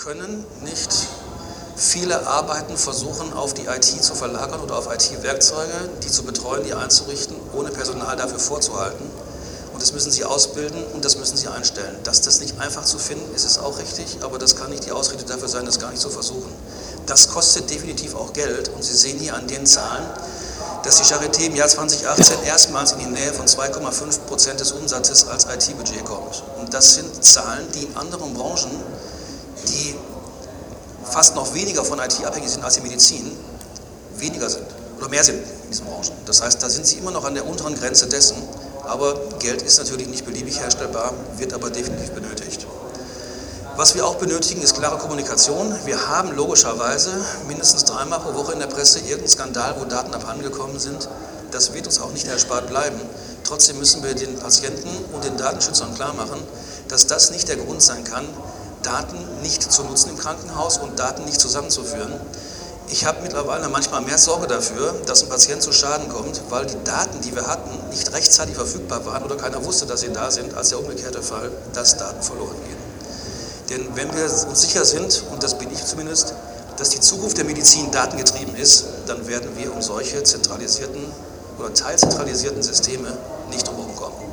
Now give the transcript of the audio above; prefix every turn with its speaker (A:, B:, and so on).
A: können nicht viele Arbeiten versuchen, auf die IT zu verlagern oder auf IT-Werkzeuge, die zu betreuen, die einzurichten, ohne Personal dafür vorzuhalten. Und das müssen Sie ausbilden und das müssen Sie einstellen. Dass das nicht einfach zu finden ist, ist auch richtig, aber das kann nicht die Ausrede dafür sein, das gar nicht zu versuchen. Das kostet definitiv auch Geld und Sie sehen hier an den Zahlen, dass die Charité im Jahr 2018 erstmals in die Nähe von 2,5% des Umsatzes als IT-Budget kommt. Und das sind Zahlen, die in anderen Branchen, die fast noch weniger von IT abhängig sind als die Medizin, weniger sind oder mehr sind in diesen Branchen. Das heißt, da sind sie immer noch an der unteren Grenze dessen, aber Geld ist natürlich nicht beliebig herstellbar, wird aber definitiv benötigt. Was wir auch benötigen, ist klare Kommunikation. Wir haben logischerweise mindestens 3-mal pro Woche in der Presse irgendeinen Skandal, wo Daten abhandengekommen sind. Das wird uns auch nicht erspart bleiben. Trotzdem müssen wir den Patienten und den Datenschützern klar machen, dass das nicht der Grund sein kann, Daten nicht zu nutzen im Krankenhaus und Daten nicht zusammenzuführen. Ich habe mittlerweile manchmal mehr Sorge dafür, dass ein Patient zu Schaden kommt, weil die Daten, die wir hatten, nicht rechtzeitig verfügbar waren oder keiner wusste, dass sie da sind, als der umgekehrte Fall, dass Daten verloren gehen. Denn wenn wir uns sicher sind, und das bin ich zumindest, dass die Zukunft der Medizin datengetrieben ist, dann werden wir um solche zentralisierten oder teilzentralisierten Systeme nicht drumherum kommen.